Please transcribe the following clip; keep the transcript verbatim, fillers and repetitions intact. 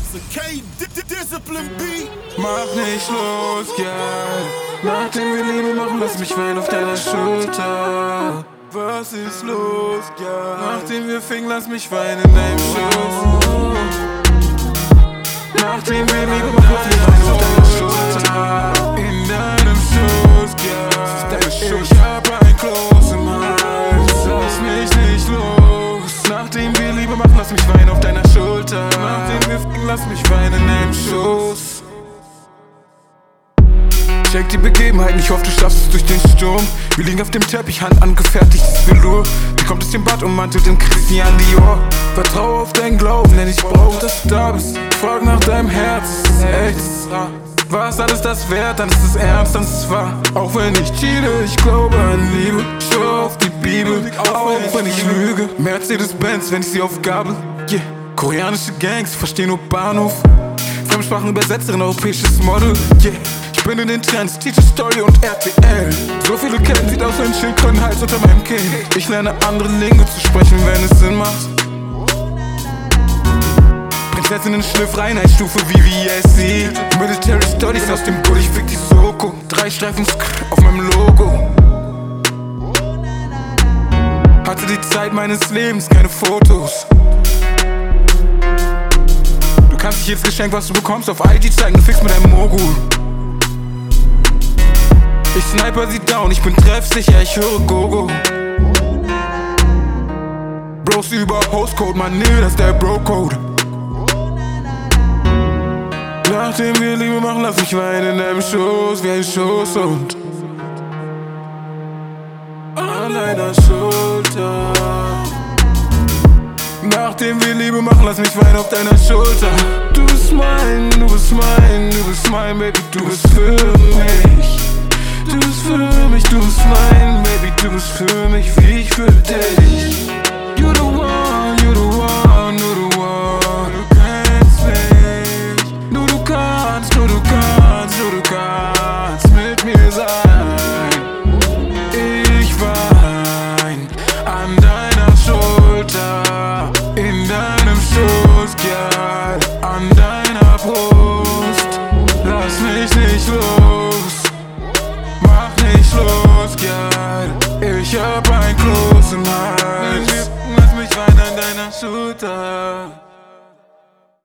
Mach nicht los, Girl. Nachdem wir Liebe machen, lass mich weinen auf deiner Schulter. Was ist los, Girl? Nachdem wir fingen, lass mich weinen in deinem Schoß. Nachdem wir Liebe machen, lass mich weinen auf deiner Schulter. In deinem Schoß, Girl. Ich hab ein Kloß im Hals. Lass mich nicht los. Nachdem wir Liebe machen, lass mich weinen auf deiner Schulter. Nachdem wir fingen, lass mich weinen in deinem Schoß. Check die Begebenheiten, ich hoffe, du schaffst es durch den Sturm. Wir liegen auf dem Teppich, Hand angefertigtes Velour. Die kommt aus dem Bad ummantelt in Christian Dior. Vertraue auf deinen Glauben, denn ich brauch, dass du da bist. Frag nach deinem Herz, es ist echt, es ist wahr. War es alles das wert, dann ist es ernst, dann ist es wahr. Auch wenn ich cheate, ich glaube an Liebe. Schau auf die Bibel, auch wenn ich lüge. Mercedes-Benz, wenn ich sie aufgabel. Yeah. Koreanische Gangs, versteh nur Bahnhof. Fremdsprachenübersetzerin, europäisches Model. Yeah. Ich bin in den Trends, Teacher Story und R T L. So viele Ketten, sieht aus wie ein Schildkrötenhals unter meinem Kinn. Ich lerne andere Lingo zu sprechen, wenn es Sinn macht. Prinzessinnen Schliff, Reinheitsstufe wie V S C. Military Studies aus dem Bull, ich fick die Soko. Drei Streifen auf meinem Logo. Hatte die Zeit meines Lebens, keine Fotos. Du kannst dich jedes Geschenk, was du bekommst, auf I G zeigen, du fickst mit einem Mogul. Ich sniper sie down, ich bin treffsicher, ich höre Gogo. Bros über Postcode, man, nee, das ist der Bro-Code. Nachdem wir Liebe machen, lass mich weinen in deinem Schoß wie ein Schoßhund. An deiner Schulter. Nachdem wir Liebe machen, lass mich weinen auf deiner Schulter. Du bist mein, du bist mein, du bist mein, Baby, du bist für mich. Du bist für mich, du bist mein, Baby, du bist für mich, wie ich für dich. You the one, you the one, you the one. Du kennst mich, nur du kannst, nur du kannst, nur du kannst mit mir sein. Ich wein an deiner Schulter, in deinem Schoß, Girl, an deiner Brust. Lass mich nicht los. Los, Girl, ich hab ein Kloß im Hals. Lass mich weinen an deiner Schulter.